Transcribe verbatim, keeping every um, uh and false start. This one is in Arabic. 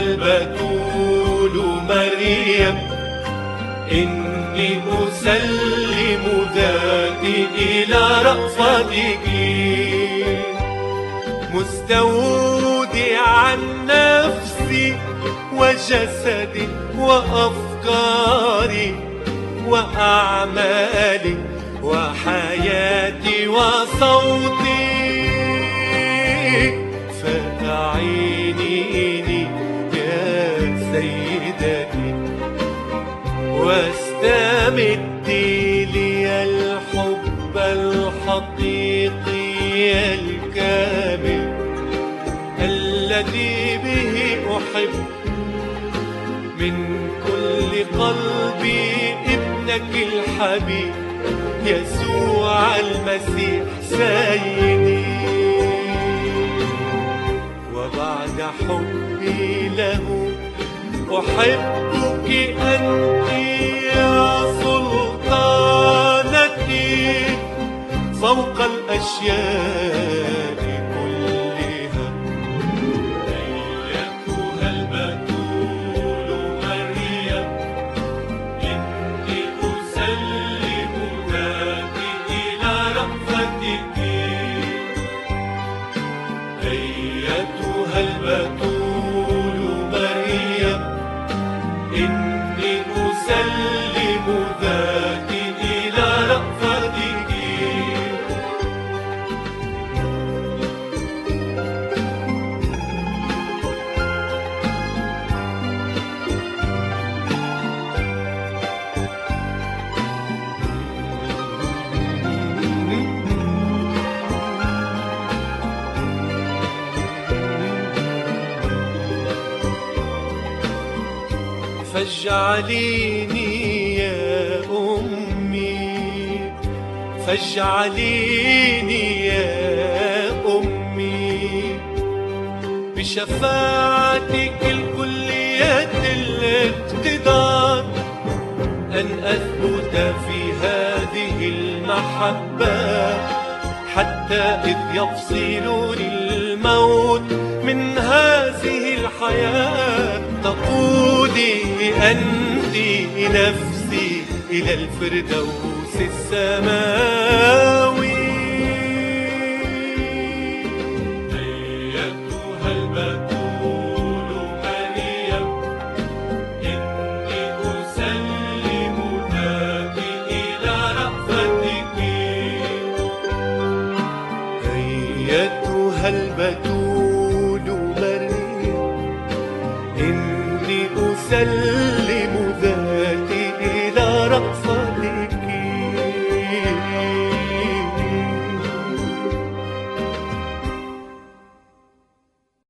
البتول مريم، إني أسلم ذاتي إلى رأفتك، مستودعا نفسي وجسدي وأفكاري وأعمالي وحياتي وصوتي، فأعينيني يا سيدتي واستمدي لي الحب الحقيقي الكامل الذي به أحب من كل قلبي ابنك الحبيب يسوع المسيح سيدي. وبعد حبي له أحبك أنت يا سلطانتي فوق الأشياء كلها. أيتها البتول مريم، إني أسلم ذاتي إلى رأفتك. أيتها البتول مريم، إني أسلم ذاتي إلى رأفتك. فاجعليني يا أمي، فاجعليني يا أمي بشفاعتك الكلية الاقتدار أن أثبت في هذه المحبة حتى إذ يفصلني الموت من هذه الحياة تقودي أنت نفسي إلى الفردوس السماوي. أيتها البتول مريم، إني أسلم ذاتي إلى رأفتك. أيتها البتول مريم، إني أسلم